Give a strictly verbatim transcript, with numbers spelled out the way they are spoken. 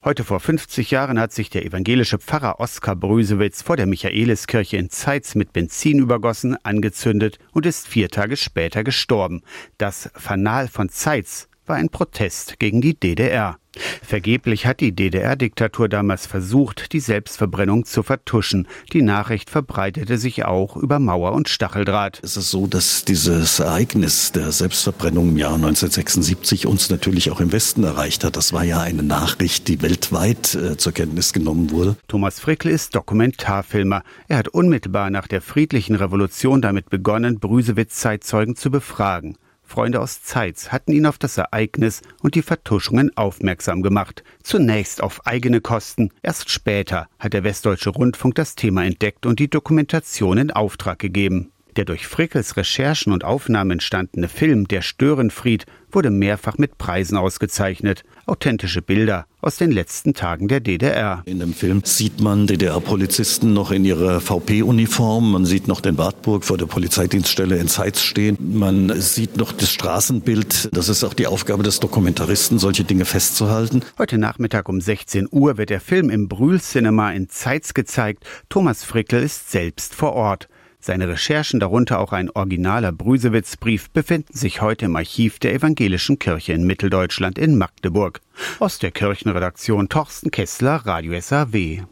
Heute vor fünfzig Jahren hat sich der evangelische Pfarrer Oskar Brüsewitz vor der Michaeliskirche in Zeitz mit Benzin übergossen, angezündet und ist vier Tage später gestorben. Das Fanal von Zeitz war ein Protest gegen die D D R. Vergeblich hat die D D R-Diktatur damals versucht, die Selbstverbrennung zu vertuschen. Die Nachricht verbreitete sich auch über Mauer und Stacheldraht. Es ist so, dass dieses Ereignis der Selbstverbrennung im Jahr neunzehnhundertsechsundsiebzig uns natürlich auch im Westen erreicht hat. Das war ja eine Nachricht, die weltweit äh, zur Kenntnis genommen wurde. Thomas Frickel ist Dokumentarfilmer. Er hat unmittelbar nach der friedlichen Revolution damit begonnen, Brüsewitz-Zeitzeugen zu befragen. Freunde aus Zeitz hatten ihn auf das Ereignis und die Vertuschungen aufmerksam gemacht. Zunächst auf eigene Kosten. Erst später hat der Westdeutsche Rundfunk das Thema entdeckt und die Dokumentation in Auftrag gegeben. Der durch Frickels Recherchen und Aufnahmen entstandene Film Der Störenfried wurde mehrfach mit Preisen ausgezeichnet. Authentische Bilder aus den letzten Tagen der D D R. In dem Film sieht man D D R-Polizisten noch in ihrer V P-Uniform. Man sieht noch den Wartburg vor der Polizeidienststelle in Zeitz stehen. Man sieht noch das Straßenbild. Das ist auch die Aufgabe des Dokumentaristen, solche Dinge festzuhalten. Heute Nachmittag um sechzehn Uhr wird der Film im Brühl-Cinema in Zeitz gezeigt. Thomas Frickel ist selbst vor Ort. Seine Recherchen, darunter auch ein originaler Brüsewitz-Brief, befinden sich heute im Archiv der Evangelischen Kirche in Mitteldeutschland in Magdeburg. Aus der Kirchenredaktion Torsten Kessler, Radio S A W.